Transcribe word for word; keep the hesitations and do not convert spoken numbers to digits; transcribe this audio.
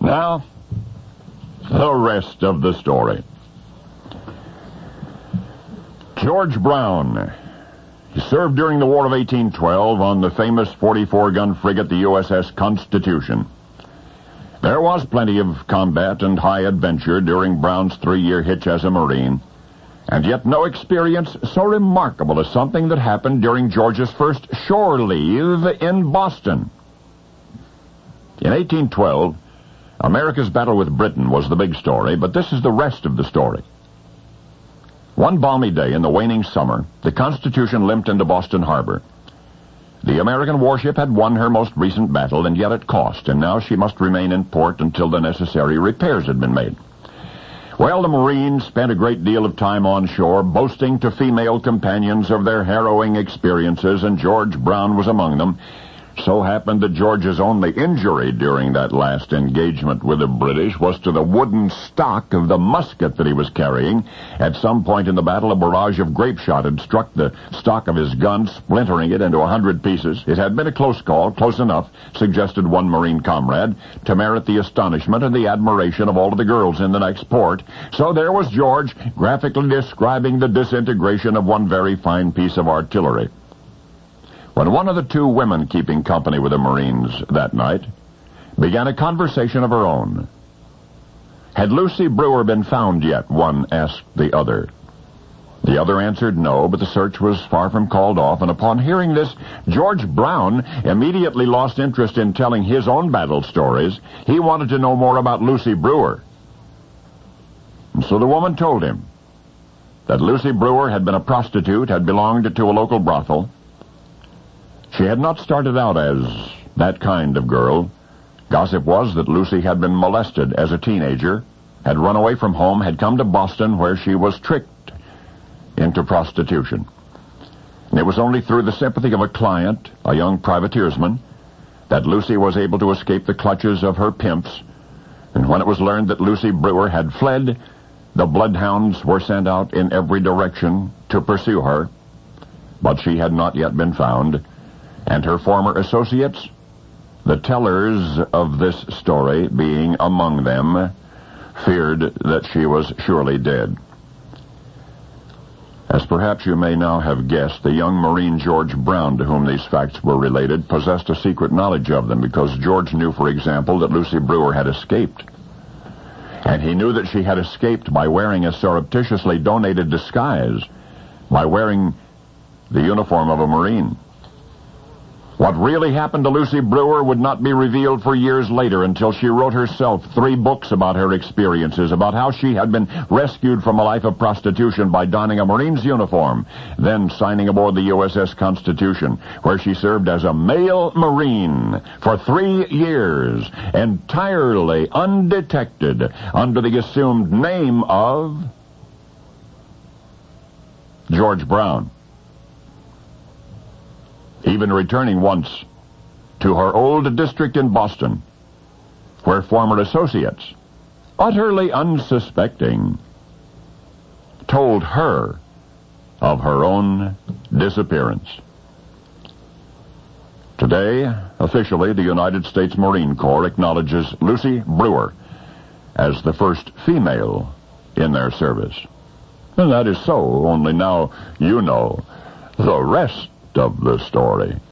Now, the rest of the story. George Brown. He served during the War of eighteen twelve on the famous forty-four gun frigate, the U S S Constitution. There was plenty of combat and high adventure during Brown's three-year hitch as a Marine, and yet no experience so remarkable as something that happened during George's first shore leave in Boston. In eighteen twelve, America's battle with Britain was the big story, but this is the rest of the story. One balmy day in the waning summer, the Constitution limped into Boston Harbor. The American warship had won her most recent battle, and yet it cost, and now she must remain in port until the necessary repairs had been made. Well, the Marines spent a great deal of time on shore, boasting to female companions of their harrowing experiences, and George Brown was among them. So happened that George's only injury during that last engagement with the British was to the wooden stock of the musket that he was carrying. At some point in the battle, a barrage of grape shot had struck the stock of his gun, splintering it into a hundred pieces. It had been a close call, close enough, suggested one Marine comrade, to merit the astonishment and the admiration of all of the girls in the next port. So there was George, graphically describing the disintegration of one very fine piece of artillery. When one of the two women keeping company with the Marines that night began a conversation of her own. Had Lucy Brewer been found yet? One asked the other. The other answered no, but the search was far from called off, and upon hearing this, George Brown immediately lost interest in telling his own battle stories. He wanted to know more about Lucy Brewer. And so the woman told him that Lucy Brewer had been a prostitute, had belonged to a local brothel. She had not started out as that kind of girl. Gossip was that Lucy had been molested as a teenager, had run away from home, had come to Boston where she was tricked into prostitution. And it was only through the sympathy of a client, a young privateersman, that Lucy was able to escape the clutches of her pimps. And when it was learned that Lucy Brewer had fled, the bloodhounds were sent out in every direction to pursue her. But she had not yet been found. And her former associates, the tellers of this story being among them, feared that she was surely dead. As perhaps you may now have guessed, the young Marine George Brown, to whom these facts were related, possessed a secret knowledge of them, because George knew, for example, that Lucy Brewer had escaped. And he knew that she had escaped by wearing a surreptitiously donated disguise, by wearing the uniform of a Marine. What really happened to Lucy Brewer would not be revealed for years later, until she wrote herself three books about her experiences, about how she had been rescued from a life of prostitution by donning a Marine's uniform, then signing aboard the U S S Constitution, where she served as a male Marine for three years, entirely undetected, under the assumed name of George Brown. Even returning once to her old district in Boston, where former associates, utterly unsuspecting, told her of her own disappearance. Today, officially, the United States Marine Corps acknowledges Lucy Brewer as the first female in their service. And that is so, only now you know the rest of the story.